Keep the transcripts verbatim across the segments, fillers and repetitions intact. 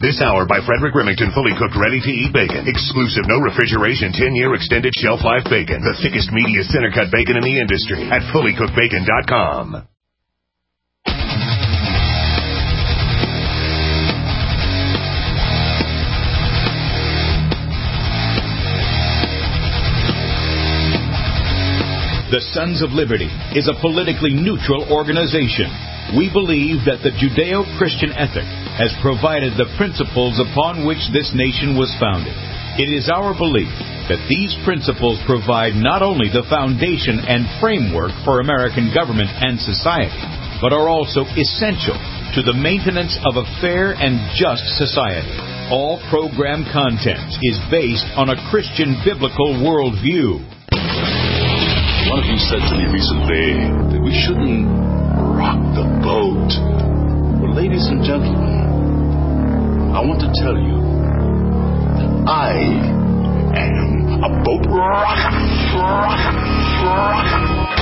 This hour by Frederick Remington, fully cooked, ready-to-eat bacon. Exclusive, no refrigeration, ten-year extended shelf life bacon. The thickest, meatiest, center-cut bacon in the industry at fully cooked bacon dot com. The Sons of Liberty is a politically neutral organization. We believe that the Judeo-Christian ethic has provided the principles upon which this nation was founded. It is our belief that these principles provide not only the foundation and framework for American government and society, but are also essential to the maintenance of a fair and just society. All program content is based on a Christian biblical worldview. One of you said to me recently that we shouldn't rock the boat. Well, ladies and gentlemen, I want to tell you that I am a boat rocker. Rocker. Rocker.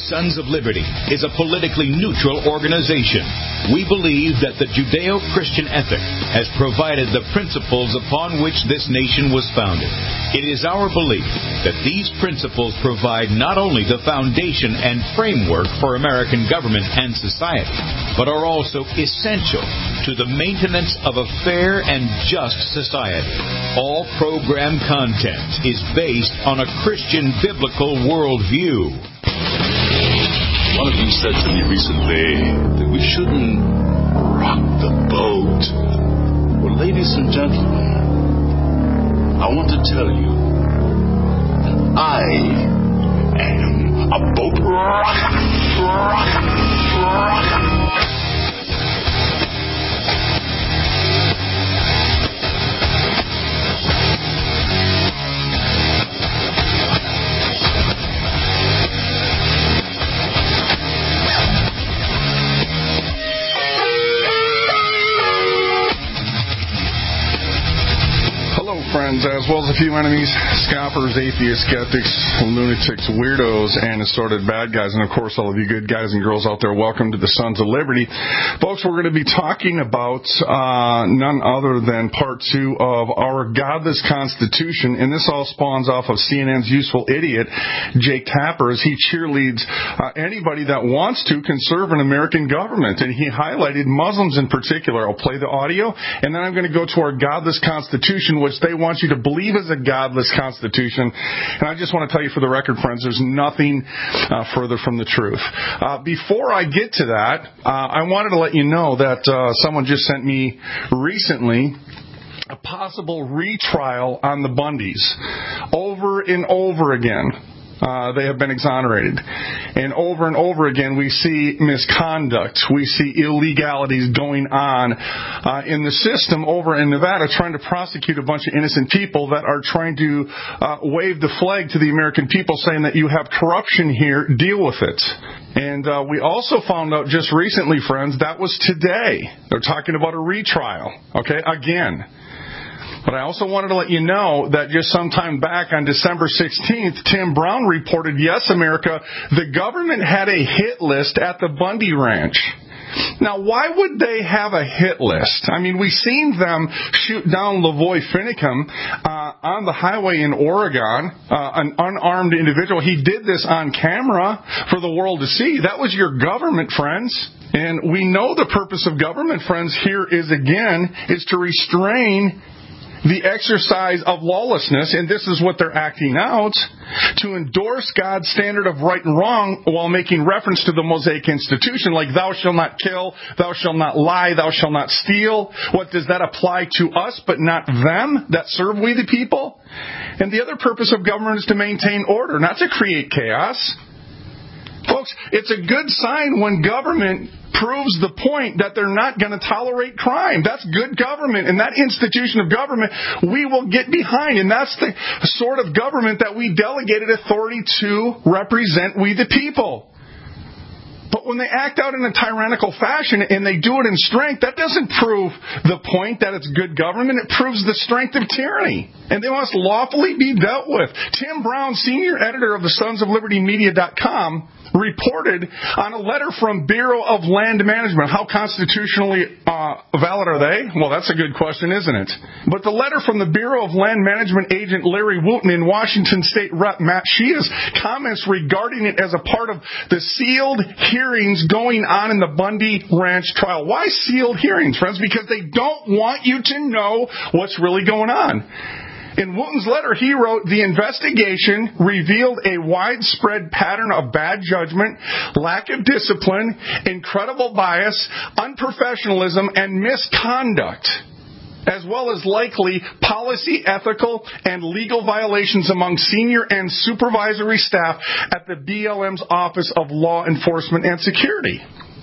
Sons of Liberty is a politically neutral organization. We believe that the Judeo-Christian ethic has provided the principles upon which this nation was founded. It is our belief that these principles provide not only the foundation and framework for American government and society, but are also essential to the maintenance of a fair and just society. All program content is based on a Christian biblical worldview. One of you said to me recently that we shouldn't rock the boat. Well, ladies and gentlemen, I want to tell you that I am a boat rocker, rocker, rocker. Friends, as well as a few enemies, scoffers, atheists, skeptics, lunatics, weirdos, and assorted bad guys. And, of course, all of you good guys and girls out there, welcome to the Sons of Liberty. Folks, we're going to be talking about uh, none other than part two of our Godless Constitution. And this all spawns off of C N N's useful idiot, Jake Tapper, as he cheerleads uh, anybody that wants to conserve an American government. And he highlighted Muslims in particular. I'll play the audio, and then I'm going to go to our Godless Constitution, which they want you to believe is a godless constitution. And I just want to tell you for the record, friends, there's nothing uh, further from the truth. Uh, before I get to that, uh, I wanted to let you know that uh, someone just sent me recently a possible retrial on the Bundys over and over again. Uh, they have been exonerated. And over and over again, we see misconduct. We see illegalities going on uh, in the system over in Nevada, trying to prosecute a bunch of innocent people that are trying to uh, wave the flag to the American people, saying that you have corruption here, deal with it. And uh, we also found out just recently, friends, that was today. They're talking about a retrial, okay, again. But I also wanted to let you know that just sometime back on December sixteenth, Tim Brown reported, yes, America, the government had a hit list at the Bundy Ranch. Now, why would they have a hit list? I mean, we've seen them shoot down Lavoy Finicum uh, on the highway in Oregon, uh, an unarmed individual. He did this on camera for the world to see. That was your government, friends. And we know the purpose of government, friends, here is, again, is to restrain the exercise of lawlessness, and this is what they're acting out, to endorse God's standard of right and wrong while making reference to the Mosaic institution, like thou shalt not kill, thou shalt not lie, thou shalt not steal. What does that apply to us but not them that serve we the people? And the other purpose of government is to maintain order, not to create chaos. Folks, it's a good sign when government proves the point that they're not going to tolerate crime. That's good government. And that institution of government we will get behind. And that's the sort of government that we delegated authority to represent we the people. But when they act out in a tyrannical fashion and they do it in strength, that doesn't prove the point that it's good government. It proves the strength of tyranny. And they must lawfully be dealt with. Tim Brown, senior editor of the Sons of Liberty Media dot com, reported on a letter from Bureau of Land Management. How constitutionally uh, valid are they? Well, that's a good question, isn't it? But the letter from the Bureau of Land Management agent Larry Wooten and Washington State Rep Matt Shea's comments regarding it as a part of the sealed hearings going on in the Bundy Ranch trial. Why sealed hearings, friends? Because they don't want you to know what's really going on. In Wooten's letter, he wrote, the investigation revealed a widespread pattern of bad judgment, lack of discipline, incredible bias, unprofessionalism, and misconduct, as well as likely policy, ethical, and legal violations among senior and supervisory staff at the B L M's Office of Law Enforcement and Security.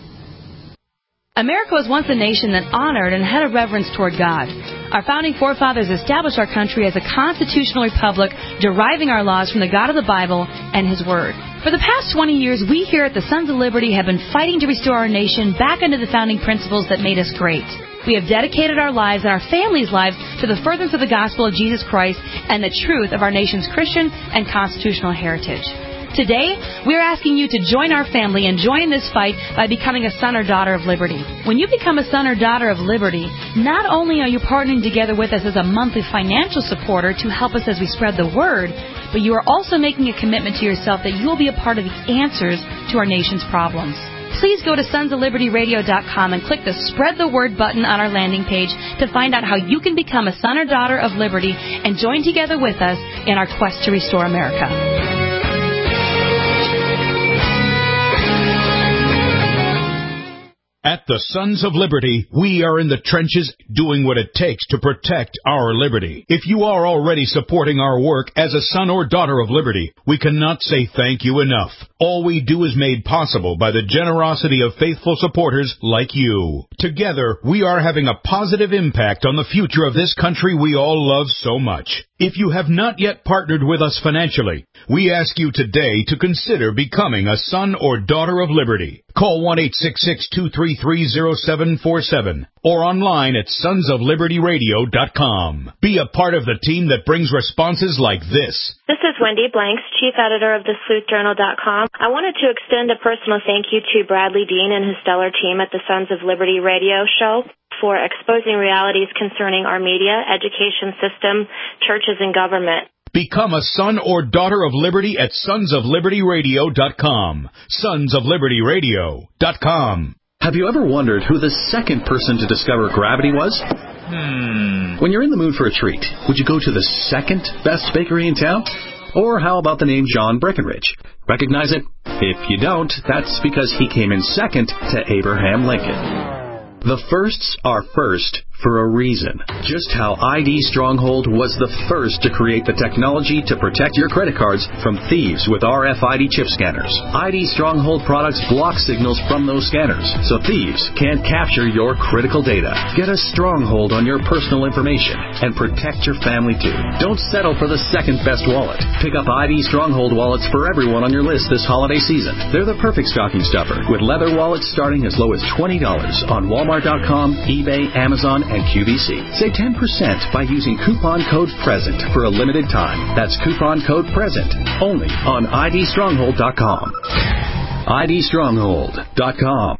America was once a nation that honored and had a reverence toward God. Our founding forefathers established our country as a constitutional republic, deriving our laws from the God of the Bible and His Word. For the past twenty years, we here at the Sons of Liberty have been fighting to restore our nation back into the founding principles that made us great. We have dedicated our lives and our families' lives to the furtherance of the gospel of Jesus Christ and the truth of our nation's Christian and constitutional heritage. Today, we are asking you to join our family and join this fight by becoming a son or daughter of liberty. When you become a son or daughter of liberty, not only are you partnering together with us as a monthly financial supporter to help us as we spread the word, but you are also making a commitment to yourself that you will be a part of the answers to our nation's problems. Please go to sons of liberty radio dot com and click the Spread the Word button on our landing page to find out how you can become a son or daughter of liberty and join together with us in our quest to restore America. At the Sons of Liberty, we are in the trenches doing what it takes to protect our liberty. If you are already supporting our work as a son or daughter of liberty, we cannot say thank you enough. All we do is made possible by the generosity of faithful supporters like you. Together, we are having a positive impact on the future of this country we all love so much. If you have not yet partnered with us financially, we ask you today to consider becoming a son or daughter of liberty. Call one eight six six, two three three, zero seven four seven or online at sons of liberty radio dot com. Be a part of the team that brings responses like this. This is Wendy Blanks, Chief Editor of the sleuth journal dot com. I wanted to extend a personal thank you to Bradley Dean and his stellar team at the Sons of Liberty radio show for exposing realities concerning our media, education system, churches, and government. Become a son or daughter of liberty at sons of liberty radio dot com. sons of liberty radio dot com. Have you ever wondered who the second person to discover gravity was? Hmm. When you're in the mood for a treat, would you go to the second best bakery in town? Or how about the name John Breckenridge? Recognize it? If you don't, that's because he came in second to Abraham Lincoln. The firsts are first for a reason. Just how I D Stronghold was the first to create the technology to protect your credit cards from thieves with R F I D chip scanners. I D Stronghold products block signals from those scanners, so thieves can't capture your critical data. Get a stronghold on your personal information and protect your family too. Don't settle for the second best wallet. Pick up I D Stronghold wallets for everyone on your list this holiday season. They're the perfect stocking stuffer, with leather wallets starting as low as twenty dollars on Walmart dot com, eBay, Amazon, and Q V C. Save ten percent by using coupon code PRESENT for a limited time. That's coupon code PRESENT only on I D stronghold dot com. I D stronghold dot com.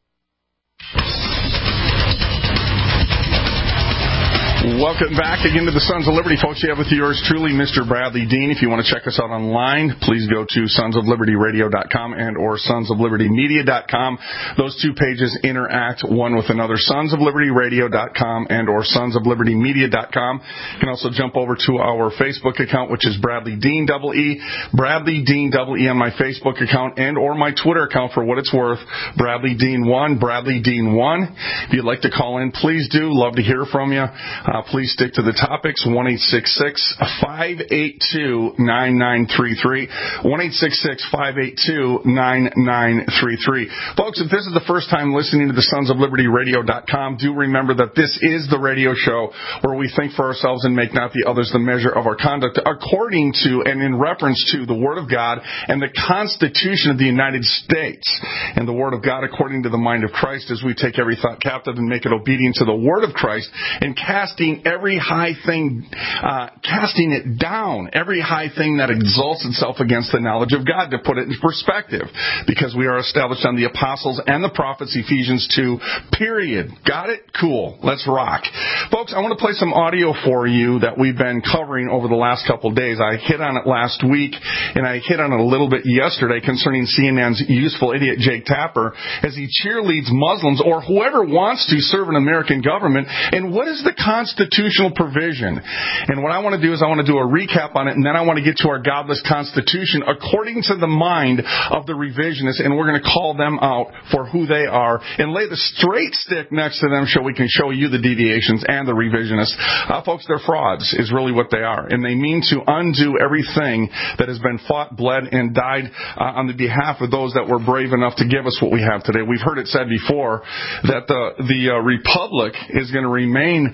Welcome back again to the Sons of Liberty, folks. You have with yours truly, Mister Bradley Dean. If you want to check us out online, please go to sons of liberty radio dot com and or sons of liberty media dot com. Those two pages interact one with another, sons of liberty radio dot com and or sons of liberty media dot com. You can also jump over to our Facebook account, which is Bradley Dean double E, Bradley Dean double E on my Facebook account and or my Twitter account for what it's worth, Bradley Dean one, Bradley Dean one. If you'd like to call in, please do. Love to hear from you. Uh, please stick to the topics, one eight six six, five eight two, nine nine three three, one eight six six, five eight two, nine nine three three. Folks, if this is the first time listening to the sons of liberty radio dot com, do remember that this is the radio show where we think for ourselves and make not the others the measure of our conduct, according to and in reference to the Word of God and the Constitution of the United States. And the Word of God according to the mind of Christ, as we take every thought captive and make it obedient to the Word of Christ, and casting every high thing, uh, casting it down, every high thing that exalts itself against the knowledge of God, to put it in perspective, because we are established on the apostles and the prophets, Ephesians two, period. Got it? Cool. Let's rock. Folks, I want to play some audio for you that we've been covering over the last couple of days. I hit on it last week, and I hit on it a little bit yesterday concerning C N N's useful idiot Jake Tapper as he cheerleads Muslims or whoever wants to serve an American government. And what is the constitutional provision? And what I want to do is I want to do a recap on it, and then I want to get to our godless constitution according to the mind of the revisionists, and we're going to call them out for who they are and lay the straight stick next to them so we can show you the deviations and the revisionists. Uh, folks, they're frauds is really what they are, and they mean to undo everything that has been fought, bled, and died uh, on the behalf of those that were brave enough to give us what we have today. We've heard it said before that the, the uh, republic is going to remain uh,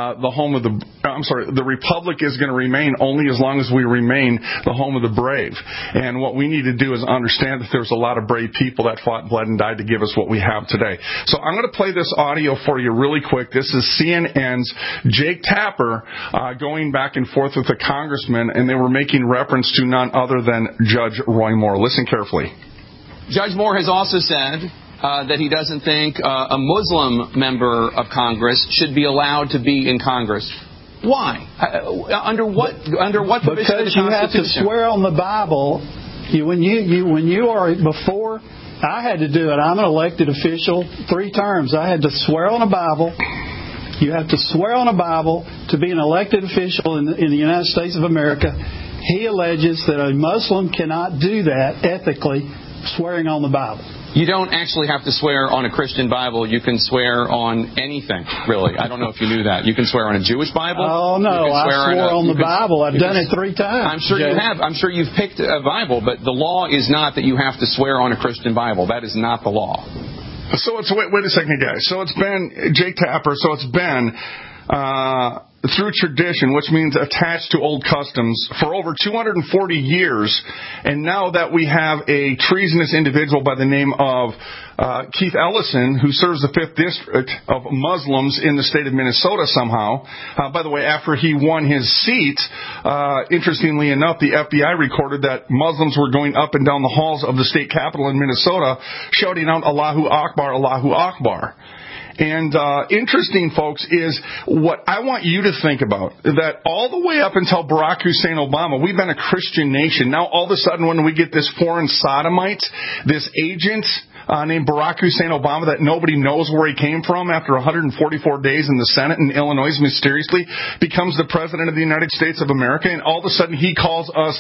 uh, the home of the, I'm sorry, the Republic is going to remain only as long as we remain the home of the brave. And what we need to do is understand that there's a lot of brave people that fought, bled, and died to give us what we have today. So I'm going to play this audio for you really quick. This is C N N's Jake Tapper uh, going back and forth with the congressman, and they were making reference to none other than Judge Roy Moore. Listen carefully. Judge Moore has also said uh, that he doesn't think uh, a Muslim member of Congress should be allowed to be in Congress. Why? Uh, under what under what provision of the Constitution? Because you have to swear on the Bible. You, when you, you when you are before, I had to do it. I'm an elected official, three terms. I had to swear on a Bible. You have to swear on a Bible to be an elected official in the, in the United States of America. He alleges that a Muslim cannot do that ethically, swearing on the Bible. You don't actually have to swear on a Christian Bible. You can swear on anything, really. I don't know if you knew that. You can swear on a Jewish Bible. Oh, no. I swore on, a, on the can, Bible. I've done can, it three times. I'm sure Jay. you have. I'm sure you've picked a Bible, but the law is not that you have to swear on a Christian Bible. That is not the law. So it's, wait, wait a second, guys. So it's been, Jake Tapper, so it's been, uh, through tradition, which means attached to old customs, for over two hundred forty years. And now that we have a treasonous individual by the name of uh, Keith Ellison, who serves the fifth District of Muslims in the state of Minnesota somehow. Uh, by the way, after he won his seat, uh, interestingly enough, the F B I recorded that Muslims were going up and down the halls of the state capitol in Minnesota shouting out Allahu Akbar, Allahu Akbar. And uh, interesting, folks, is what I want you to think about, that all the way up until Barack Hussein Obama, we've been a Christian nation. Now, all of a sudden, when we get this foreign sodomite, this agent uh, named Barack Hussein Obama that nobody knows where he came from after one hundred forty-four days in the Senate in Illinois, mysteriously becomes the President of the United States of America, and all of a sudden he calls us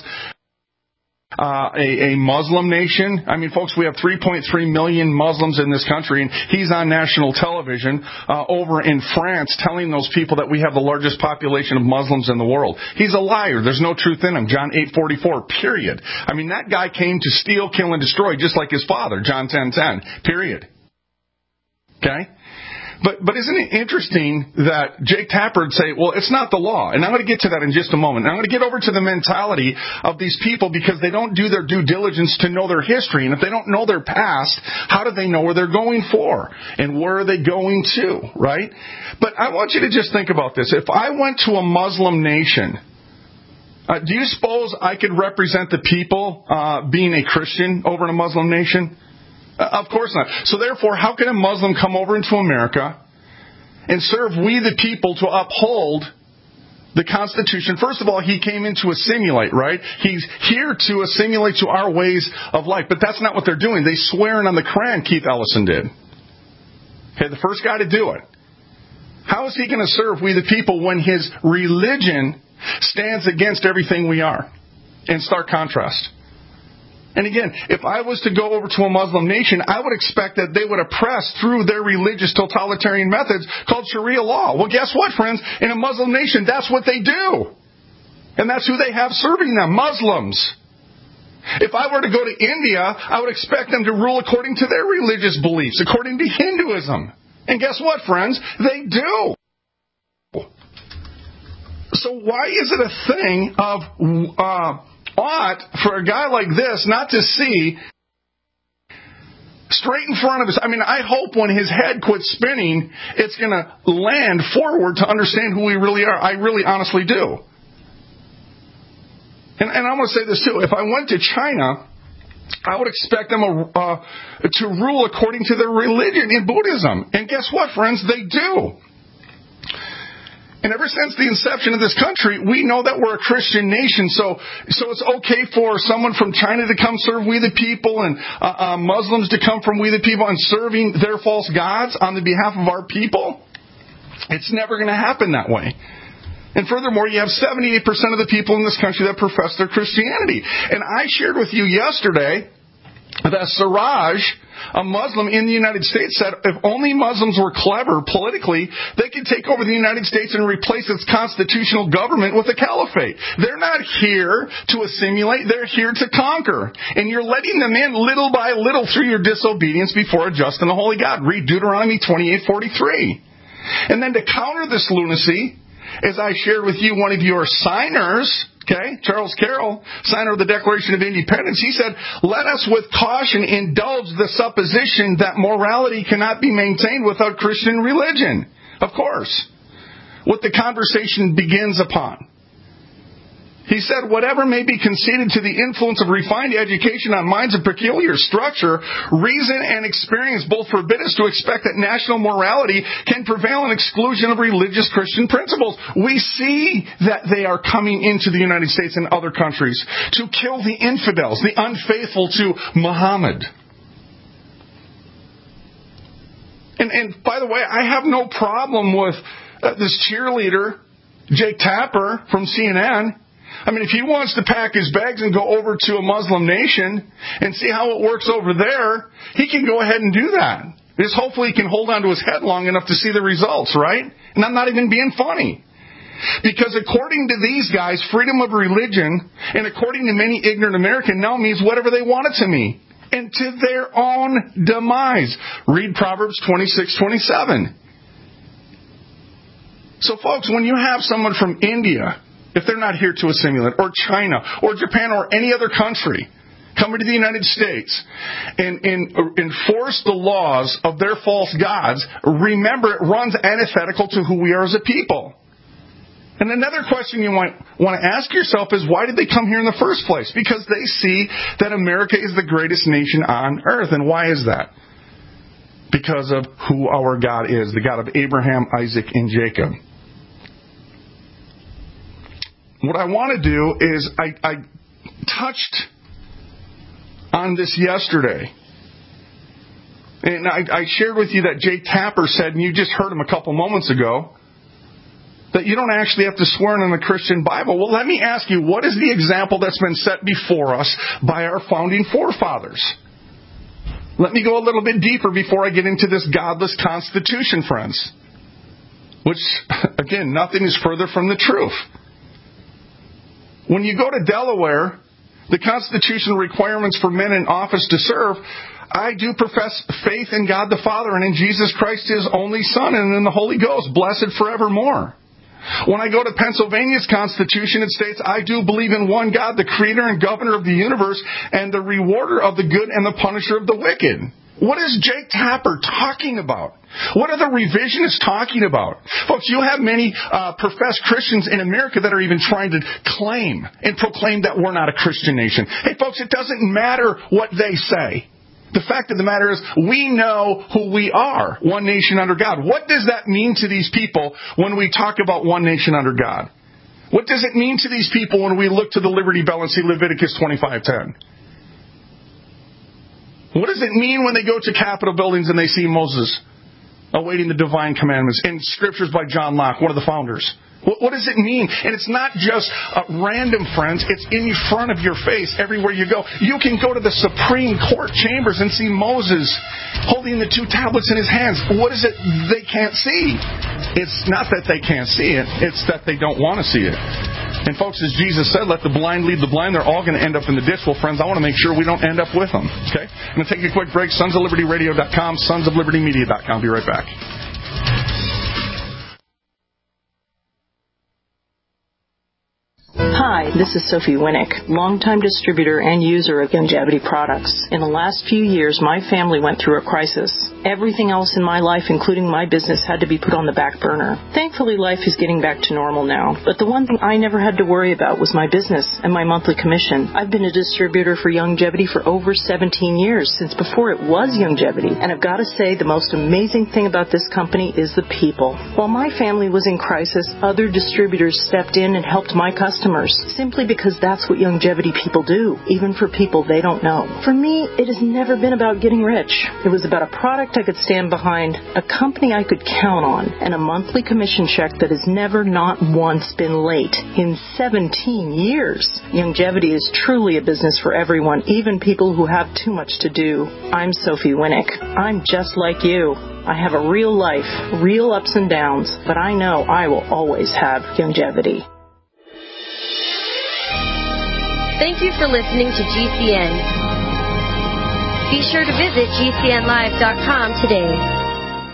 Uh, a, a Muslim nation. I mean, folks, we have three point three million Muslims in this country, and he's on national television uh, over in France telling those people that we have the largest population of Muslims in the world. He's a liar. There's no truth in him. John eight forty-four, period. I mean, that guy came to steal, kill, and destroy just like his father, John ten ten, period. Okay? But but isn't it interesting that Jake Tapper would say, well, it's not the law. And I'm going to get to that in just a moment. And I'm going to get over to the mentality of these people because they don't do their due diligence to know their history. And if they don't know their past, how do they know where they're going for? And where are they going to, right? But I want you to just think about this. If I went to a Muslim nation, uh, do you suppose I could represent the people uh, being a Christian over in a Muslim nation? Uh, of course not. So therefore, how can a Muslim come over into America and serve we the people to uphold the Constitution? First of all, he came in to assimilate, right? He's here to assimilate to our ways of life. But that's not what they're doing. They swearing on the Quran, Keith Ellison did. Okay, the first guy to do it. How is he going to serve we the people when his religion stands against everything we are? In stark contrast. And again, if I was to go over to a Muslim nation, I would expect that they would oppress through their religious totalitarian methods called Sharia law. Well, guess what, friends? In a Muslim nation, that's what they do. And that's who they have serving them, Muslims. If I were to go to India, I would expect them to rule according to their religious beliefs, according to Hinduism. And guess what, friends? They do. So why is it a thing of... Uh, ought for a guy like this not to see straight in front of us? I mean, I hope when his head quits spinning, it's going to land forward to understand who we really are. I really honestly do. And, and I'm going to say this too. If I went to China, I would expect them uh, to rule according to their religion in Buddhism. And guess what, friends? They do. And ever since the inception of this country, we know that we're a Christian nation. So so it's okay for someone from China to come serve we the people and uh, uh, Muslims to come from we the people and serving their false gods on the behalf of our people? It's never going to happen that way. And furthermore, you have seventy-eight percent of the people in this country that profess their Christianity. And I shared with you yesterday that Siraj, a Muslim in the United States, said if only Muslims were clever politically, they could take over the United States and replace its constitutional government with a caliphate. They're not here to assimilate. They're here to conquer. And you're letting them in little by little through your disobedience before a just and a holy God. Read Deuteronomy twenty-eight forty-three. And then to counter this lunacy, as I shared with you, one of your signers, okay, Charles Carroll, signer of the Declaration of Independence, he said, let us with caution indulge the supposition that morality cannot be maintained without Christian religion. Of course. What the conversation begins upon. He said, whatever may be conceded to the influence of refined education on minds of peculiar structure, reason and experience both forbid us to expect that national morality can prevail in exclusion of religious Christian principles. We see that they are coming into the United States and other countries to kill the infidels, the unfaithful to Muhammad. And, and by the way, I have no problem with uh, this cheerleader, Jake Tapper from C N N. I mean, if he wants to pack his bags and go over to a Muslim nation and see how it works over there, he can go ahead and do that. Just hopefully he can hold on to his head long enough to see the results, right? And I'm not even being funny. Because according to these guys, freedom of religion, and according to many ignorant Americans, now means whatever they want it to mean. And to their own demise. Read Proverbs twenty-six twenty-seven. So folks, when you have someone from India, if they're not here to assimilate, or China, or Japan, or any other country, coming to the United States and, and enforce the laws of their false gods, remember it runs antithetical to who we are as a people. And another question you might want to ask yourself is, why did they come here in the first place? Because they see that America is the greatest nation on earth. And why is that? Because of who our God is, the God of Abraham, Isaac, and Jacob. What I want to do is, I, I touched on this yesterday. And I, I shared with you that Jake Tapper said, and you just heard him a couple moments ago, that you don't actually have to swear in the Christian Bible. Well, let me ask you, what is the example that's been set before us by our founding forefathers? Let me go a little bit deeper before I get into this godless Constitution, friends. Which, again, nothing is further from the truth. When you go to Delaware, the constitutional requirements for men in office to serve, I do profess faith in God the Father and in Jesus Christ, His only Son, and in the Holy Ghost, blessed forevermore. When I go to Pennsylvania's Constitution, it states, I do believe in one God, the Creator and Governor of the universe, and the rewarder of the good and the punisher of the wicked. What is Jake Tapper talking about? What are the revisionists talking about? Folks, you have many uh, professed Christians in America that are even trying to claim and proclaim that we're not a Christian nation. Hey, folks, it doesn't matter what they say. The fact of the matter is, we know who we are, one nation under God. What does that mean to these people when we talk about one nation under God? What does it mean to these people when we look to the Liberty Bell and see Leviticus twenty-five ten? What does it mean when they go to Capitol buildings and they see Moses awaiting the divine commandments in scriptures by John Locke, one of the founders? What, what does it mean? And it's not just uh, random, friends. It's in front of your face everywhere you go. You can go to the Supreme Court chambers and see Moses holding the two tablets in his hands. What is it they can't see? It's not that they can't see it. It's that they don't want to see it. And folks, as Jesus said, let the blind lead the blind. They're all going to end up in the ditch. Well, friends, I want to make sure we don't end up with them. Okay? I'm going to take a quick break. sons of liberty radio dot com, sons of liberty media dot com. Be right back. Hi, this is Sophie Winnick, longtime distributor and user of Youngevity products. In the last few years, my family went through a crisis. Everything else in my life, including my business, had to be put on the back burner. Thankfully, life is getting back to normal now. But the one thing I never had to worry about was my business and my monthly commission. I've been a distributor for Youngevity for over seventeen years, since before it was Youngevity. And I've got to say, the most amazing thing about this company is the people. While my family was in crisis, other distributors stepped in and helped my customers, simply because that's what Youngevity people do, even for people they don't know. For me, it has never been about getting rich. It was about a product I could stand behind, a company I could count on, and a monthly commission check that has never not once been late in seventeen years. Youngevity is truly a business for everyone, even people who have too much to do. I'm Sophie Winnick. I'm just like you. I have a real life, real ups and downs, but I know I will always have Youngevity. Thank you for listening to G C N. Be sure to visit G C N live dot com today.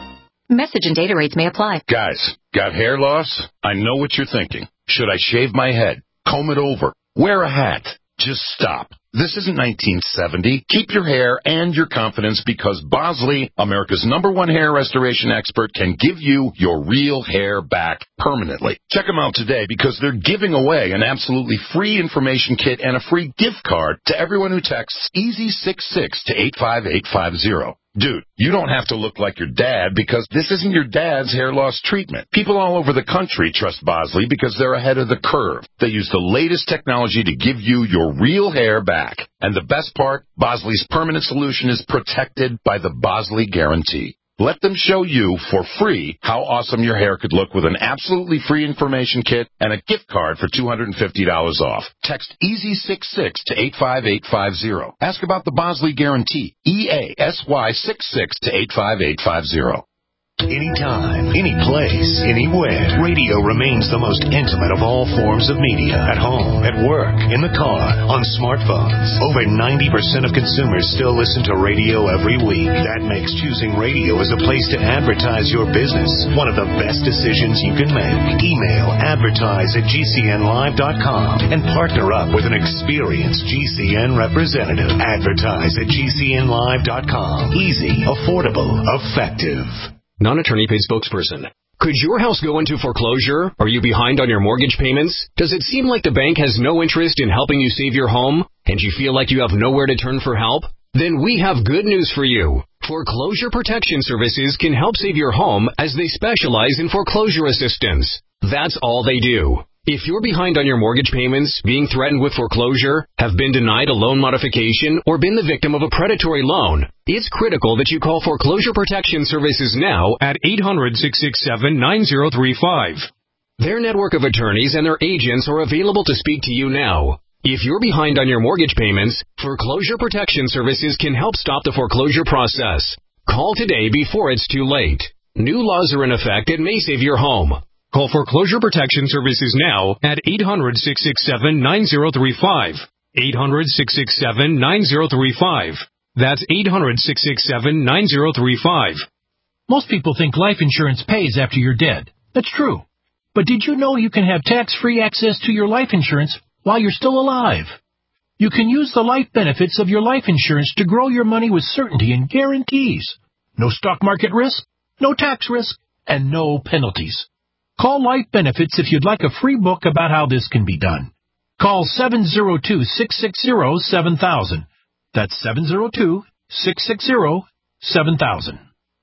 Message and data rates may apply. Guys, got hair loss? I know what you're thinking. Should I shave my head? Comb it over? Wear a hat? Just stop. This isn't nineteen seventy. Keep your hair and your confidence because Bosley, America's number one hair restoration expert, can give you your real hair back permanently. Check them out today because they're giving away an absolutely free information kit and a free gift card to everyone who texts easy sixty-six to eight five eight five zero. Dude, you don't have to look like your dad because this isn't your dad's hair loss treatment. People all over the country trust Bosley because they're ahead of the curve. They use the latest technology to give you your real hair back. And the best part, Bosley's permanent solution is protected by the Bosley Guarantee. Let them show you for free how awesome your hair could look with an absolutely free information kit and a gift card for two hundred fifty dollars off. Text easy sixty-six to eight five eight five zero. Ask about the Bosley Guarantee. E A S Y sixty-six to eight five eight five zero. Anytime, any place, anywhere, radio remains the most intimate of all forms of media. At home, at work, in the car, on smartphones. Over ninety percent of consumers still listen to radio every week. That makes choosing radio as a place to advertise your business one of the best decisions you can make. Email advertise at G C N live dot com and partner up with an experienced G C N representative. Advertise at G C N live dot com. Easy, affordable, effective. Non-attorney paid spokesperson. Could your house go into foreclosure? Are you behind on your mortgage payments? Does it seem like the bank has no interest in helping you save your home? And you feel like you have nowhere to turn for help? Then we have good news for you. Foreclosure Protection Services can help save your home as they specialize in foreclosure assistance. That's all they do. If you're behind on your mortgage payments, being threatened with foreclosure, have been denied a loan modification, or been the victim of a predatory loan, it's critical that you call Foreclosure Protection Services now at eight hundred, six six seven, nine zero three five. Their network of attorneys and their agents are available to speak to you now. If you're behind on your mortgage payments, Foreclosure Protection Services can help stop the foreclosure process. Call today before it's too late. New laws are in effect and may save your home. Call Foreclosure Protection Services now at eight hundred, six six seven, nine zero three five. eight hundred, six six seven, nine zero three five. That's eight hundred, six six seven, nine zero three five. Most people think life insurance pays after you're dead. That's true. But did you know you can have tax-free access to your life insurance while you're still alive? You can use the life benefits of your life insurance to grow your money with certainty and guarantees. No stock market risk, no tax risk, and no penalties. Call Life Benefits if you'd like a free book about how this can be done. Call seven zero two, six six zero, seven thousand. That's seven zero two, six six zero, seven thousand.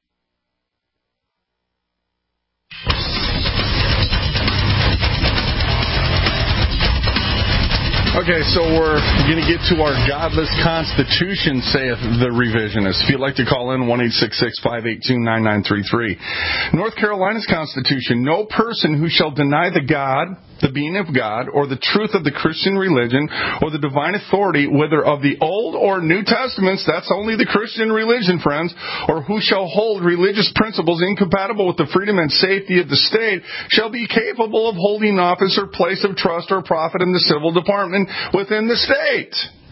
Okay, so we're going to get to our godless constitution, saith the revisionist. If you'd like to call in, one eight six six, five eight two, nine nine three three. North Carolina's constitution, no person who shall deny the God, the being of God, or the truth of the Christian religion, or the divine authority, whether of the Old or New Testaments, that's only the Christian religion, friends, or who shall hold religious principles incompatible with the freedom and safety of the state, shall be capable of holding office or place of trust or profit in the civil department within the state.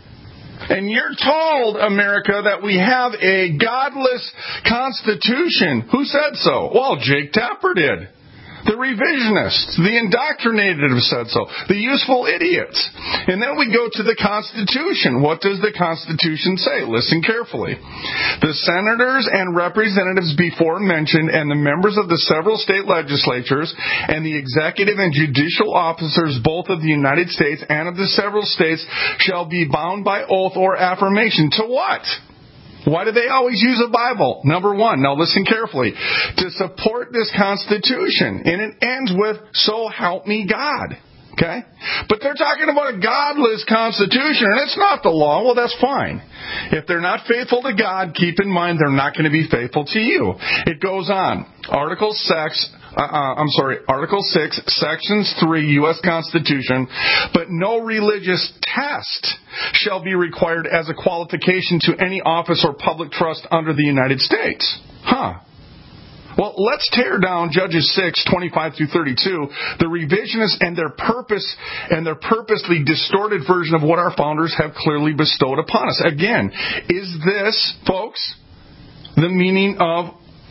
And you're told, America, that we have a godless constitution. Who said so? Well, Jake Tapper did. The revisionists, the indoctrinated have said so. The useful idiots. And then we go to the Constitution. What does the Constitution say? Listen carefully. The senators and representatives before mentioned and the members of the several state legislatures and the executive and judicial officers both of the United States and of the several states shall be bound by oath or affirmation. To what? Why do they always use a Bible? Number one, now listen carefully, to support this Constitution. And it ends with, so help me God. Okay? But they're talking about a godless Constitution, and it's not the law. Well, that's fine. If they're not faithful to God, keep in mind they're not going to be faithful to you. It goes on. Article six, uh, uh, I'm sorry, Article six, Sections three, U S Constitution, but no religious test shall be required as a qualification to any office or public trust under the United States. Huh. Well, let's tear down Judges six, twenty-five through thirty-two, the revisionists and their purpose and their purposely distorted version of what our founders have clearly bestowed upon us. Again, is this, folks, the meaning of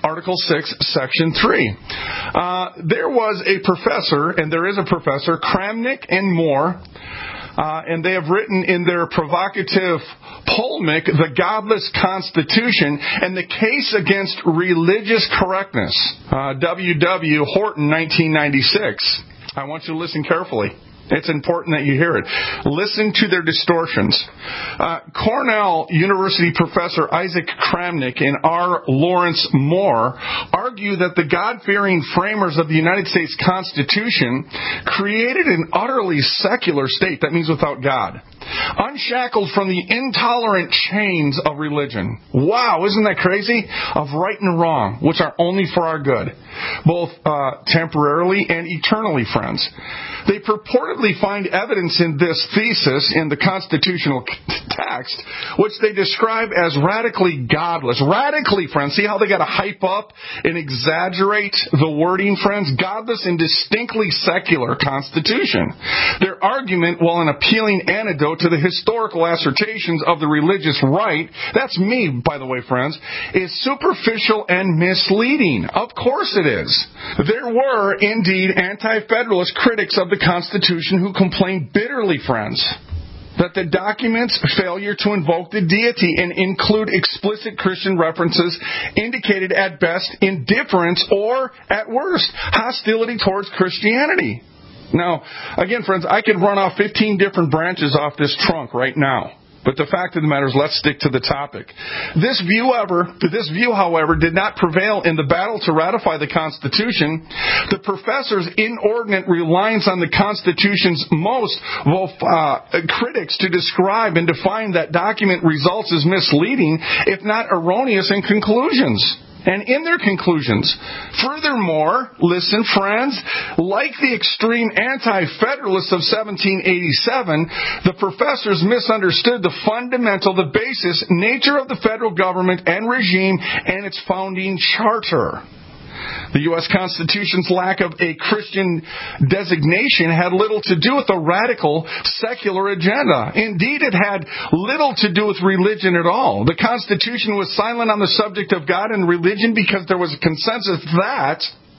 Article six, Section three. Uh, there was a professor, and there is a professor, Kramnik and Moore, uh, and they have written in their provocative polemic, The Godless Constitution and the Case Against Religious Correctness, uh, W W. Horton, nineteen ninety-six. I want you to listen carefully. It's important that you hear it. Listen to their distortions. Uh, Cornell University professor Isaac Kramnik and R. Lawrence Moore argue that the God-fearing framers of the United States Constitution created an utterly secular state, that means without God, unshackled from the intolerant chains of religion. Wow, isn't that crazy? Of right and wrong, which are only for our good, both uh, temporarily and eternally, friends. They purportedly find evidence in this thesis in the constitutional text, which they describe as radically godless. Radically, friends. See how they got to hype up and exaggerate the wording, friends? Godless and distinctly secular constitution. Their argument, while an appealing antidote to the historical assertions of the religious right, that's me, by the way, friends, is superficial and misleading. Of course it is. There were, indeed, anti-federalist critics of the Constitution who complained bitterly, friends, that the document's failure to invoke the deity and include explicit Christian references indicated at best indifference or, at worst, hostility towards Christianity. Now, again, friends, I could run off fifteen different branches off this trunk right now. But the fact of the matter is, let's stick to the topic. This view, ever, this view, however, did not prevail in the battle to ratify the Constitution. The professor's inordinate reliance on the Constitution's most uh, critics to describe and define that document results as misleading, if not erroneous, in conclusions. And in their conclusions. Furthermore, listen, friends, like the extreme anti-federalists of seventeen eighty-seven, the professors misunderstood the fundamental, the basis, nature of the federal government and regime and its founding charter. The U S Constitution's lack of a Christian designation had little to do with a radical secular agenda. Indeed, it had little to do with religion at all. The Constitution was silent on the subject of God and religion because there was a consensus that,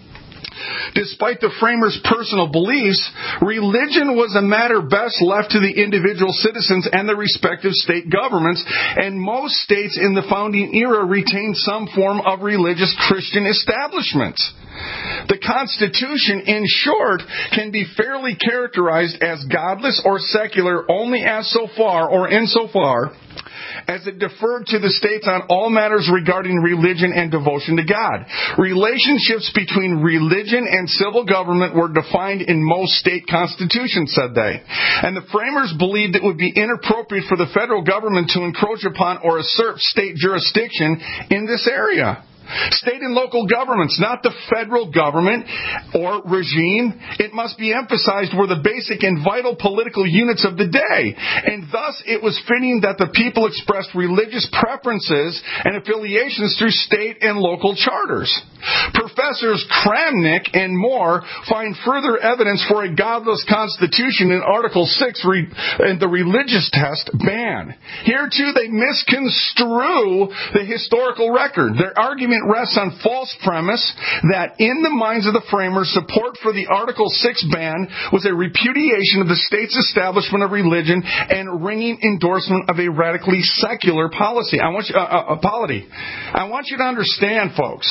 despite the framers' personal beliefs, religion was a matter best left to the individual citizens and the respective state governments, and most states in the founding era retained some form of religious Christian establishment. The Constitution, in short, can be fairly characterized as godless or secular only as so far, or insofar, as it deferred to the states on all matters regarding religion and devotion to God. Relationships between religion and civil government were defined in most state constitutions, said they. And the framers believed it would be inappropriate for the federal government to encroach upon or assert state jurisdiction in this area. State and local governments, not the federal government or regime, it must be emphasized, were the basic and vital political units of the day. And thus it was fitting that the people expressed religious preferences and affiliations through state and local charters. Professors Kramnik and Moore find further evidence for a godless constitution in Article six in the religious test ban. Here too they misconstrue the historical record. Their argument rests on false premise that in the minds of the framers, support for the Article six ban was a repudiation of the state's establishment of religion and ringing endorsement of a radically secular policy. I want you, uh, uh, polity. I want you to understand, folks,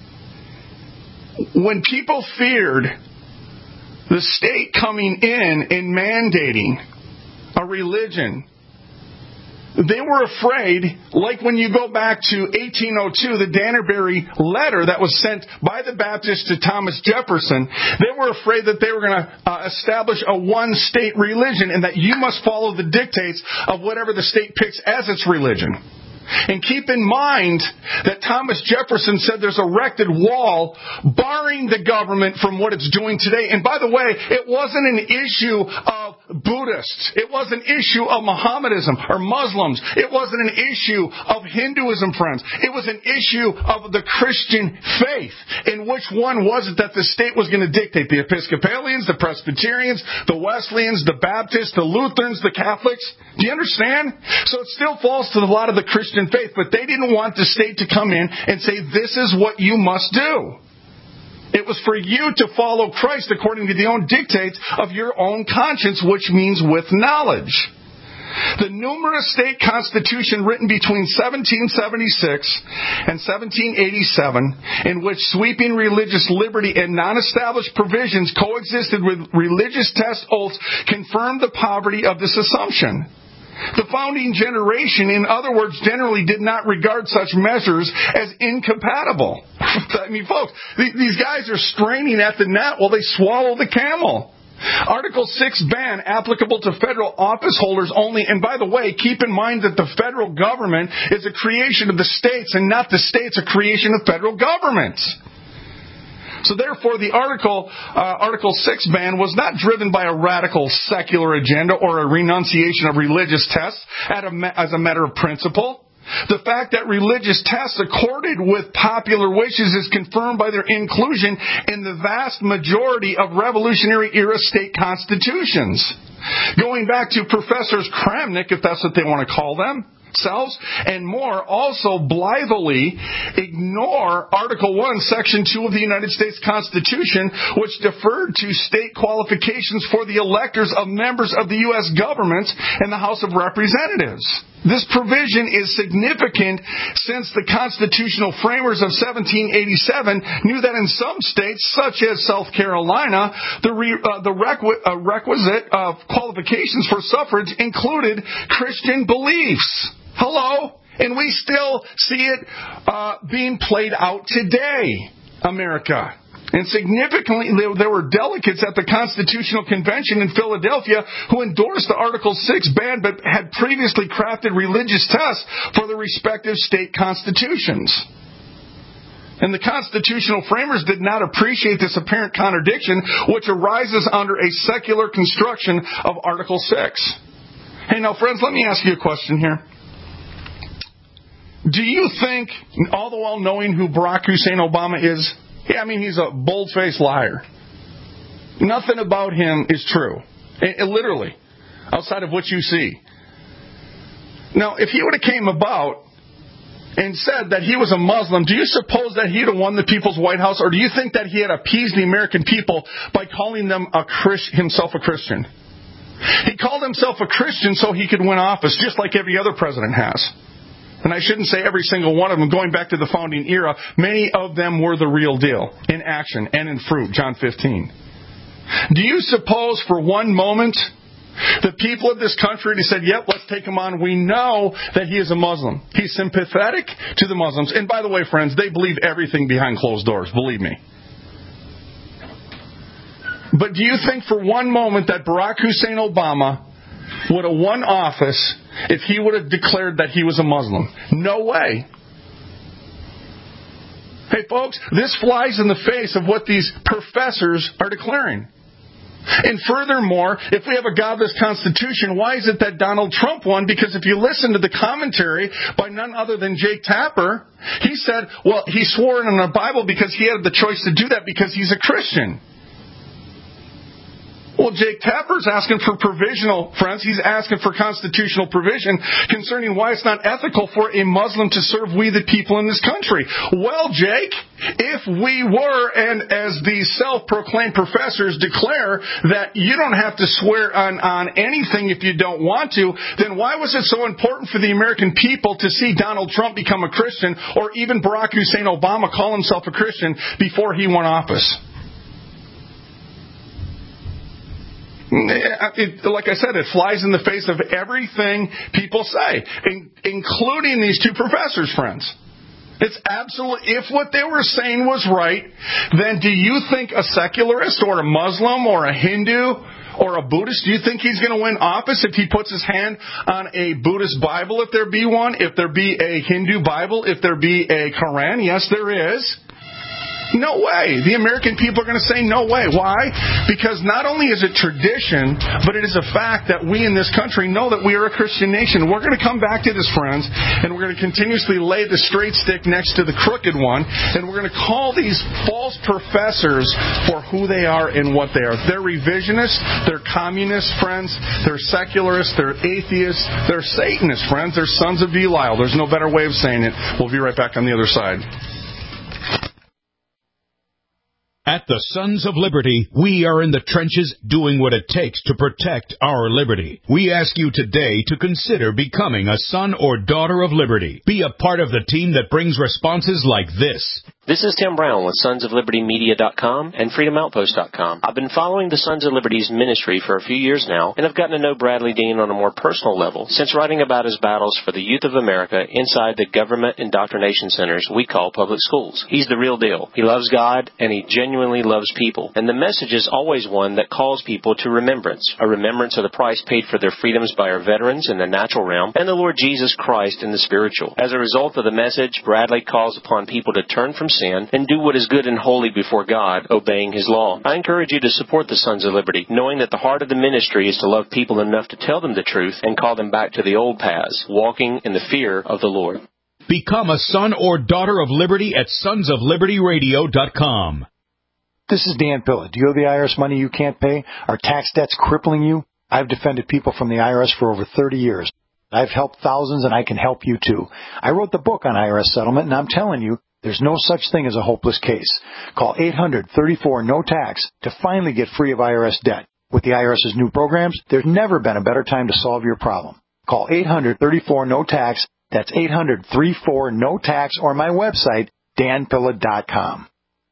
when people feared the state coming in and mandating a religion, they were afraid, like when you go back to eighteen oh two, the Danbury letter that was sent by the Baptists to Thomas Jefferson, they were afraid that they were going to uh, establish a one-state religion and that you must follow the dictates of whatever the state picks as its religion. And keep in mind that Thomas Jefferson said there's a erected wall barring the government from what it's doing today. And by the way, it wasn't an issue of Buddhists. It was an issue of Mohammedanism or Muslims. It wasn't an issue of Hinduism, friends. It was an issue of the Christian faith. And which one was it that the state was going to dictate? The Episcopalians, the Presbyterians, the Wesleyans, the Baptists, the Lutherans, the Catholics? Do you understand? So it still falls to a lot of the Christian faith, but they didn't want the state to come in and say, this is what you must do. It was for you to follow Christ according to the own dictates of your own conscience, which means with knowledge. The numerous state constitution written between seventeen seventy-six and seventeen eighty-seven, in which sweeping religious liberty and non-established provisions coexisted with religious test oaths, confirmed the poverty of this assumption. The founding generation, in other words, generally did not regard such measures as incompatible. I mean, folks, these guys are straining at the net while they swallow the camel. Article six ban applicable to federal office holders only. And by the way, keep in mind that the federal government is a creation of the states and not the states a creation of federal governments. So therefore, the article, uh, Article six ban was not driven by a radical secular agenda or a renunciation of religious tests as a matter of principle. The fact that religious tests accorded with popular wishes is confirmed by their inclusion in the vast majority of Revolutionary-era state constitutions. Going back to Professors Kramnik, if that's what they want to call them, selves and more, also blithely ignore Article one, Section two of the United States Constitution, which deferred to state qualifications for the electors of members of the U S government and the House of Representatives. This provision is significant since the constitutional framers of seventeen eighty-seven knew that in some states, such as South Carolina, the, re, uh, the requ- uh, requisite uh, qualifications for suffrage included Christian beliefs. Hello? And we still see it uh, being played out today, America. And significantly, there were delegates at the Constitutional Convention in Philadelphia who endorsed the Article six ban but had previously crafted religious tests for the respective state constitutions. And the constitutional framers did not appreciate this apparent contradiction, which arises under a secular construction of Article six. Hey, now, friends, let me ask you a question here. Do you think, all the while knowing who Barack Hussein Obama is, yeah, I mean, he's a bold-faced liar. Nothing about him is true. It, it, literally. Outside of what you see. Now, if he would have came about and said that he was a Muslim, do you suppose that he'd have won the People's White House? Or do you think that he had appeased the American people by calling them a Christ, himself a Christian? He called himself a Christian so he could win office, just like every other president has. And I shouldn't say every single one of them. Going back to the founding era, many of them were the real deal, in action and in fruit, John fifteen. Do you suppose for one moment the people of this country said, yep, let's take him on. We know that he is a Muslim. He's sympathetic to the Muslims. And by the way, friends, they believe everything behind closed doors, believe me. But do you think for one moment that Barack Hussein Obama would have won office if he would have declared that he was a Muslim? No way. Hey, folks, this flies in the face of what these professors are declaring. And furthermore, if we have a godless constitution, why is it that Donald Trump won? Because if you listen to the commentary by none other than Jake Tapper, he said, well, he swore in the Bible because he had the choice to do that because he's a Christian. Well, Jake Tapper's asking for provisional, friends. He's asking for constitutional provision concerning why it's not ethical for a Muslim to serve we the people in this country. Well, Jake, if we were, and as these self-proclaimed professors declare, that you don't have to swear on, on anything if you don't want to, then why was it so important for the American people to see Donald Trump become a Christian or even Barack Hussein Obama call himself a Christian before he won office? It, like I said, it flies in the face of everything people say, in, including these two professors, friends. It's absolutely, if what they were saying was right, then do you think a secularist or a Muslim or a Hindu or a Buddhist, do you think he's going to win office if he puts his hand on a Buddhist Bible, if there be one, if there be a Hindu Bible, if there be a Quran? Yes, there is. No way. The American people are going to say no way. Why? Because not only is it tradition, but it is a fact that we in this country know that we are a Christian nation. We're going to come back to this, friends, and we're going to continuously lay the straight stick next to the crooked one, and we're going to call these false professors for who they are and what they are. They're revisionists, they're communists, friends, they're secularists, they're atheists, they're Satanists, friends, they're sons of Belial. There's no better way of saying it. We'll be right back on the other side. At the Sons of Liberty, we are in the trenches doing what it takes to protect our liberty. We ask you today to consider becoming a son or daughter of liberty. Be a part of the team that brings responses like this. This is Tim Brown with Sons of Liberty Media dot com and Freedom Outpost dot com. I've been following the Sons of Liberty's ministry for a few years now, and I've gotten to know Bradley Dean on a more personal level since writing about his battles for the youth of America inside the government indoctrination centers we call public schools. He's the real deal. He loves God, and he genuinely loves people. And the message is always one that calls people to remembrance, a remembrance of the price paid for their freedoms by our veterans in the natural realm and the Lord Jesus Christ in the spiritual. As a result of the message, Bradley calls upon people to turn from sin and do what is good and holy before God, obeying His law. I encourage you to support the Sons of Liberty, knowing that the heart of the ministry is to love people enough to tell them the truth and call them back to the old paths, walking in the fear of the Lord. Become a son or daughter of liberty at Sons of Liberty Radio dot com. This is Dan Pilla. Do you owe the I R S money you can't pay? Are tax debts crippling you? I've defended people from the I R S for over thirty years. I've helped thousands, and I can help you too. I wrote the book on I R S settlement, and I'm telling you, there's no such thing as a hopeless case. Call eight hundred, thirty-four, no tax to finally get free of I R S debt. With the IRS's new programs, there's never been a better time to solve your problem. Call eight hundred, thirty-four, no tax. That's eight hundred, thirty-four, no tax, or my website, dan pilla dot com.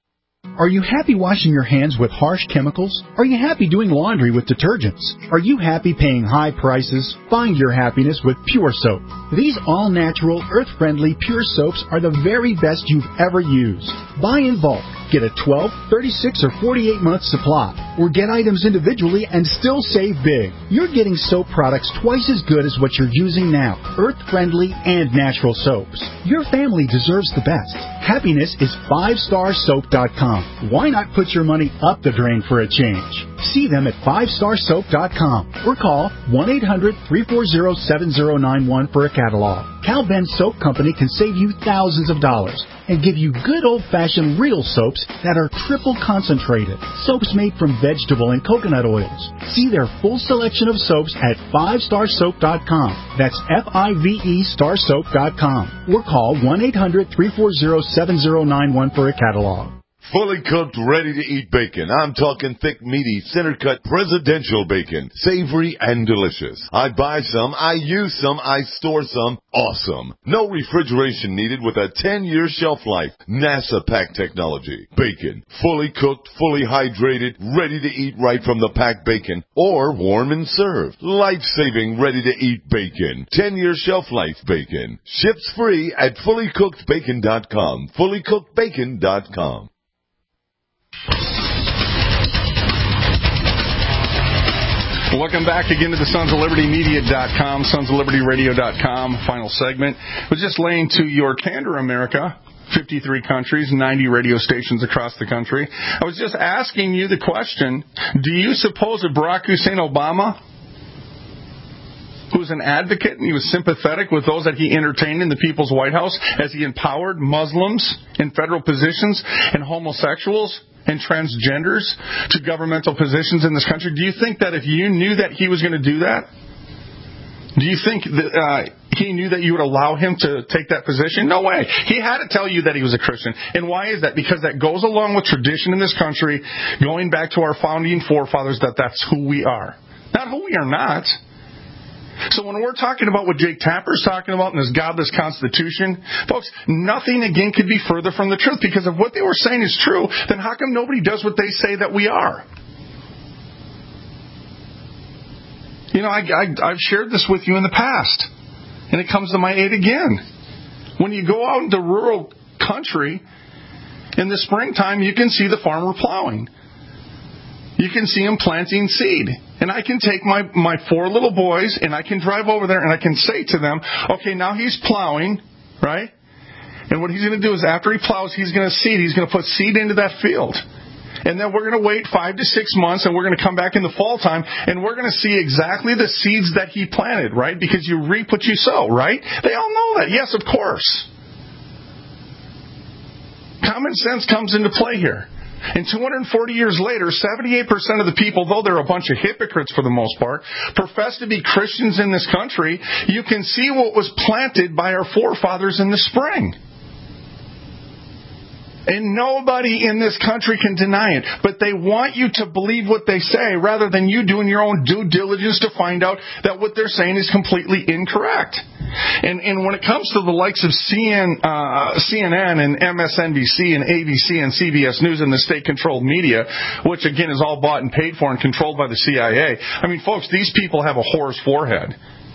Are you happy washing your hands with harsh chemicals? Are you happy doing laundry with detergents? Are you happy paying high prices? Find your happiness with Pure Soap. These all-natural, earth-friendly Pure Soaps are the very best you've ever used. Buy in bulk. Get a twelve, thirty-six, or forty-eight month supply. Or get items individually and still save big. You're getting soap products twice as good as what you're using now. Earth-friendly and natural soaps. Your family deserves the best. Happiness is five star soap dot com. Why not put your money up the drain for a change? See them at five star soap dot com or call one eight hundred, three four zero, seven zero nine one for a catalog. Cal Ben Soap Company can save you thousands of dollars and give you good old-fashioned real soaps that are triple concentrated. Soaps made from vegetable and coconut oils. See their full selection of soaps at five star soap dot com. That's F I V E star soap dot com. Or call one eight hundred, three four zero, seven zero nine one for a catalog. Fully cooked, ready-to-eat bacon. I'm talking thick, meaty, center-cut presidential bacon. Savory and delicious. I buy some, I use some, I store some. Awesome. No refrigeration needed with a ten-year shelf life. NASA pack technology. Bacon. Fully cooked, fully hydrated, ready to eat right from the packed bacon. Or warm and served. Life-saving, ready-to-eat bacon. ten-year shelf life bacon. Ships free at fully cooked bacon dot com. fully cooked bacon dot com. Welcome back again to the Sons of Liberty Media dot com, Sons of Liberty Radio dot com. Final segment. I was just laying to your candor, America. fifty-three countries, ninety radio stations across the country. I was just asking you the question, do you suppose that Barack Hussein Obama, who's an advocate and he was sympathetic with those that he entertained in the People's White House as he empowered Muslims in federal positions and homosexuals and transgenders to governmental positions in this country, do you think that if you knew that he was going to do that, do you think that uh, he knew that you would allow him to take that position? No way. He had to tell you that he was a Christian. And why is that? Because that goes along with tradition in this country, going back to our founding forefathers, that that's who we are. Not who we are not. So when we're talking about what Jake Tapper's talking about in this godless constitution, folks, nothing again could be further from the truth. Because if what they were saying is true, then how come nobody does what they say that we are? You know, I, I, I've shared this with you in the past, and it comes to my aid again. When you go out into rural country in the springtime, you can see the farmer plowing. You can see him planting seed. And I can take my, my four little boys and I can drive over there and I can say to them, okay, now he's plowing, right? And what he's going to do is after he plows, he's going to seed. He's going to put seed into that field. And then we're going to wait five to six months, and we're going to come back in the fall time, and we're going to see exactly the seeds that he planted, right? Because you reap what you sow, right? They all know that. Yes, of course. Common sense comes into play here. And two hundred forty years later, seventy-eight percent of the people, though they're a bunch of hypocrites for the most part, profess to be Christians in this country. You can see what was planted by our forefathers in the spring. And nobody in this country can deny it. But they want you to believe what they say rather than you doing your own due diligence to find out that what they're saying is completely incorrect. And, and when it comes to the likes of C N, uh, C N N and M S N B C and A B C and C B S News and the state-controlled media, which again is all bought and paid for and controlled by the C I A, I mean, folks, these people have a whore's forehead.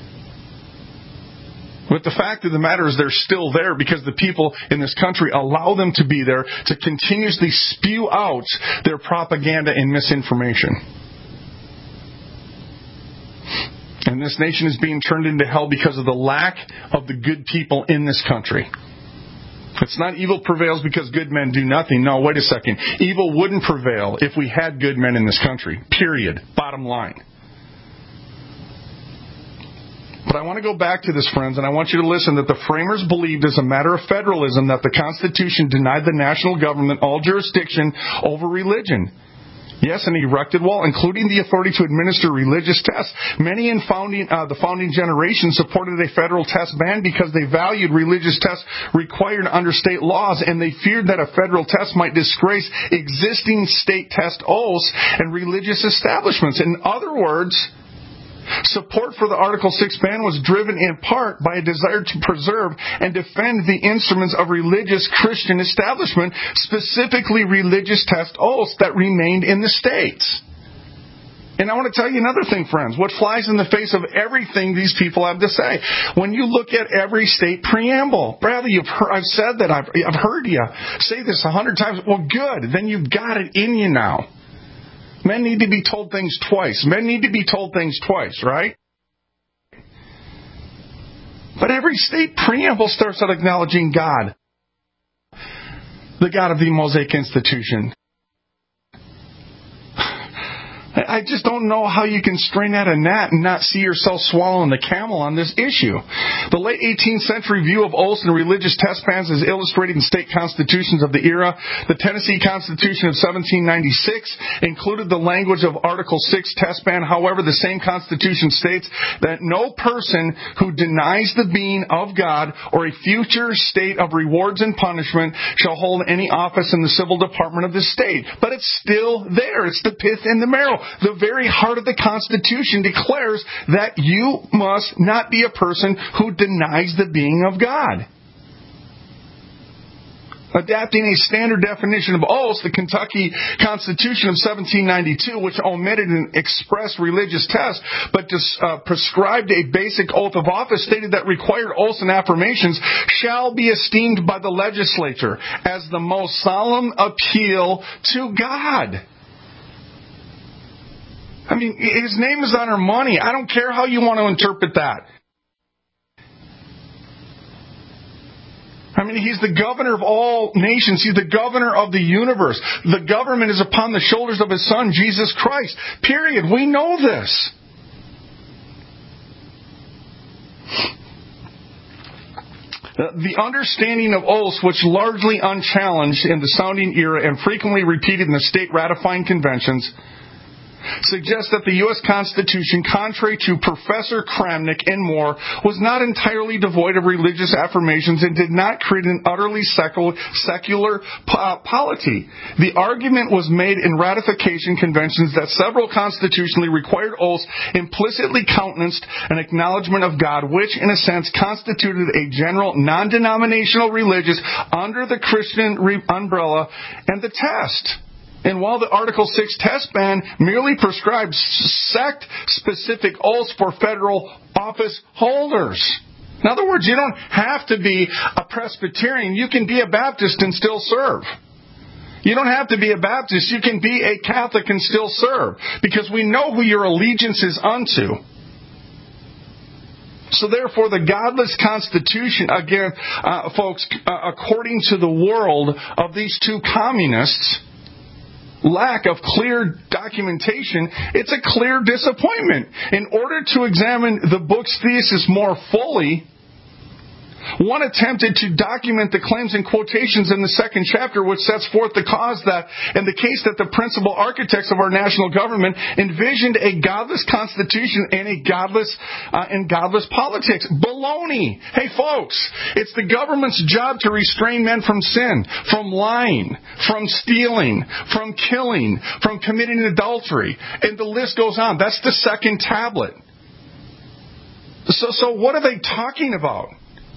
But the fact of the matter is they're still there because the people in this country allow them to be there to continuously spew out their propaganda and misinformation. And this nation is being turned into hell because of the lack of the good people in this country. It's not evil prevails because good men do nothing. No, wait a second. Evil wouldn't prevail if we had good men in this country. Period. Bottom line. But I want to go back to this, friends, and I want you to listen that the framers believed as a matter of federalism that the Constitution denied the national government all jurisdiction over religion. Yes, an erected wall, including the authority to administer religious tests. Many in founding, uh, the founding generation supported a federal test ban because they valued religious tests required under state laws, and they feared that a federal test might disgrace existing state test oaths and religious establishments. In other words, support for the Article six ban was driven in part by a desire to preserve and defend the instruments of religious Christian establishment, specifically religious test oaths that remained in the states. And I want to tell you another thing, friends, what flies in the face of everything these people have to say. When you look at every state preamble, Bradley, you've heard, I've said that, I've, I've heard you say this a hundred times. Well, good, then you've got it in you now. Men need to be told things twice. Men need to be told things twice, right? But every state preamble starts out acknowledging God, the God of the Mosaic Institution. I just don't know how you can strain at a gnat and not see yourself swallowing the camel on this issue. The late eighteenth century view of oaths and religious test bans is illustrated in state constitutions of the era. The Tennessee Constitution of seventeen ninety-six included the language of Article six test ban. However, the same constitution states that no person who denies the being of God or a future state of rewards and punishment shall hold any office in the civil department of the state. But it's still there. It's the pith and the marrow. The very heart of the Constitution declares that you must not be a person who denies the being of God. Adapting a standard definition of oaths, the Kentucky Constitution of seventeen ninety-two, which omitted an express religious test, but just, uh, prescribed a basic oath of office, stated that required oaths and affirmations shall be esteemed by the legislature as the most solemn appeal to God. I mean, his name is on our money. I don't care how you want to interpret that. I mean, he's the governor of all nations. He's the governor of the universe. The government is upon the shoulders of his son, Jesus Christ. Period. We know this. The understanding of oaths, which largely unchallenged in the sounding era and frequently repeated in the state ratifying conventions, suggests that the U S Constitution, contrary to Professor Kramnik and more, was not entirely devoid of religious affirmations and did not create an utterly secular, secular polity. The argument was made in ratification conventions that several constitutionally required oaths implicitly countenanced an acknowledgement of God, which, in a sense, constituted a general non-denominational religious under the Christian umbrella and the test. And while the Article six test ban merely prescribes sect-specific oaths for federal office holders. In other words, you don't have to be a Presbyterian. You can be a Baptist and still serve. You don't have to be a Baptist. You can be a Catholic and still serve. Because we know who your allegiance is unto. So therefore, the godless constitution, again, uh, folks, uh, according to the world of these two communists, lack of clear documentation, it's a clear disappointment. In order to examine the book's thesis more fully, one attempted to document the claims and quotations in the second chapter, which sets forth the cause that, in the case that the principal architects of our national government envisioned a godless constitution and a godless uh, and godless politics. Baloney! Hey, folks, it's the government's job to restrain men from sin, from lying, from stealing, from killing, from committing adultery, and the list goes on. That's the second tablet. So, so what are they talking about?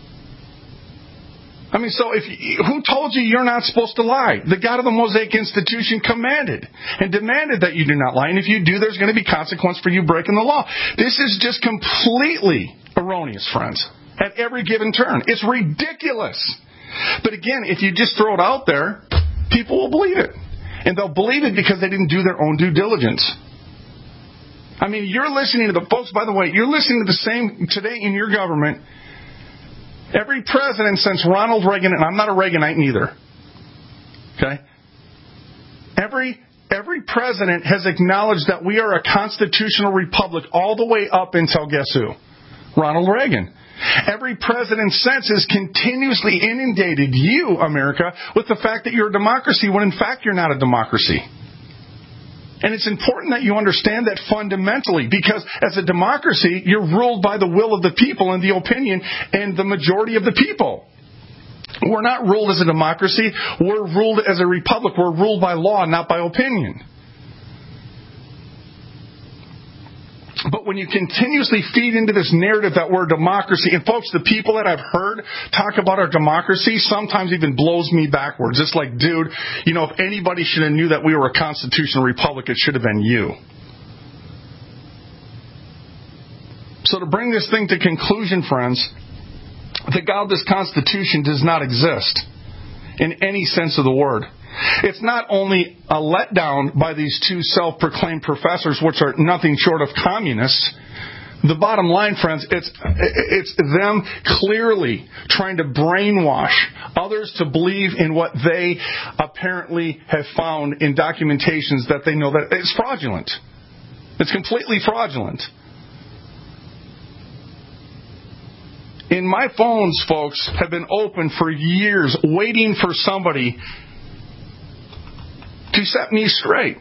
I mean, so if you, who told you you're not supposed to lie? The God of the Mosaic Institution commanded and demanded that you do not lie. And if you do, there's going to be consequence for you breaking the law. This is just completely erroneous, friends, at every given turn. It's ridiculous. But again, if you just throw it out there, people will believe it. And they'll believe it because they didn't do their own due diligence. I mean, you're listening to the folks, by the way, you're listening to the same today in your government. Every president since Ronald Reagan, and I'm not a Reaganite neither, okay? Every every president has acknowledged that we are a constitutional republic all the way up until guess who? Ronald Reagan. Every president since has continuously inundated you, America, with the fact that you're a democracy when in fact you're not a democracy. And it's important that you understand that fundamentally, because as a democracy, you're ruled by the will of the people and the opinion and the majority of the people. We're not ruled as a democracy. We're ruled as a republic. We're ruled by law, not by opinion. But when you continuously feed into this narrative that we're a democracy, and folks, the people that I've heard talk about our democracy sometimes even blows me backwards. It's like, dude, you know, if anybody should have knew that we were a constitutional republic, it should have been you. So to bring this thing to conclusion, friends, the godless constitution does not exist in any sense of the word. It's not only a letdown by these two self-proclaimed professors, which are nothing short of communists. The bottom line, friends, it's it's them clearly trying to brainwash others to believe in what they apparently have found in documentations that they know that it's fraudulent. It's completely fraudulent. And my phones, folks, have been open for years, waiting for somebody to set me straight.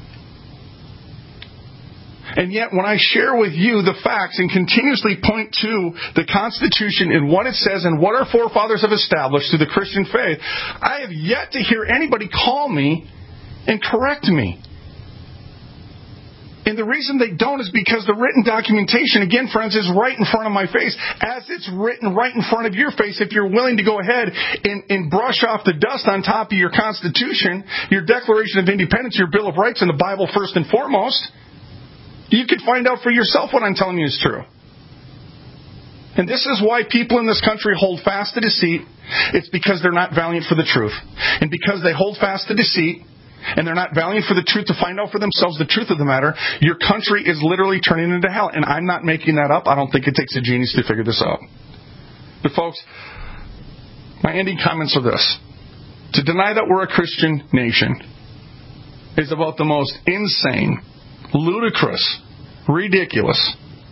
And yet when I share with you the facts and continuously point to the Constitution and what it says and what our forefathers have established through the Christian faith, I have yet to hear anybody call me and correct me. And the reason they don't is because the written documentation, again, friends, is right in front of my face. As it's written right in front of your face, if you're willing to go ahead and, and brush off the dust on top of your Constitution, your Declaration of Independence, your Bill of Rights, and the Bible first and foremost, you could find out for yourself what I'm telling you is true. And this is why people in this country hold fast to deceit. It's because they're not valiant for the truth. And because they hold fast to deceit, and they're not valiant for the truth to find out for themselves the truth of the matter, your country is literally turning into hell. And I'm not making that up. I don't think it takes a genius to figure this out. But folks, my ending comments are this. To deny that we're a Christian nation is about the most insane, ludicrous, ridiculous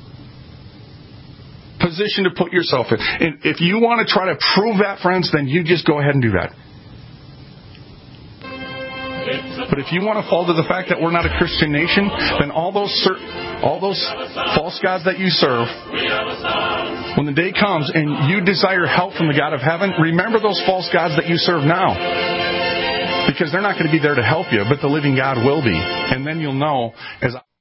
position to put yourself in. And if you want to try to prove that, friends, then you just go ahead and do that. But if you want to fall to the fact that we're not a Christian nation, then all those all those false gods that you serve, when the day comes and you desire help from the God of heaven, remember those false gods that you serve now. Because they're not going to be there to help you, but the living God will be. And then you'll know as I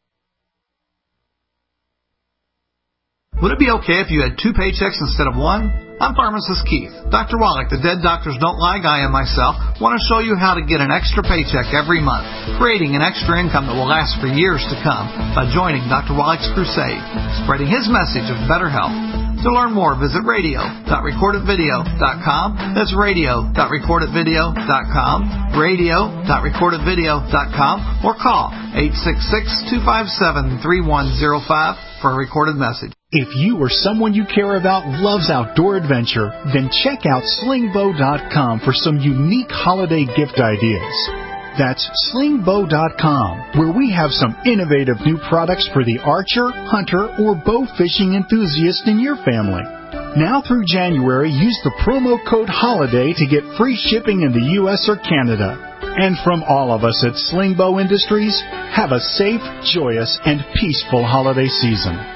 Would it be okay if you had two paychecks instead of one? I'm Pharmacist Keith. Doctor Wallach, the Dead Doctors Don't Lie guy, and myself want to show you how to get an extra paycheck every month, creating an extra income that will last for years to come by joining Doctor Wallach's crusade, spreading his message of better health. To learn more, visit radio dot record it video dot com. That's radio dot record it video dot com, radio dot record it video dot com, or call eight six six, two five seven, three one zero five for a recorded message. If you or someone you care about loves outdoor adventure, then check out sling bow dot com for some unique holiday gift ideas. That's sling bow dot com, where we have some innovative new products for the archer, hunter, or bow fishing enthusiast in your family. Now through January, use the promo code HOLIDAY to get free shipping in the U S or Canada. And from all of us at Sling Bow Industries, have a safe, joyous, and peaceful holiday season.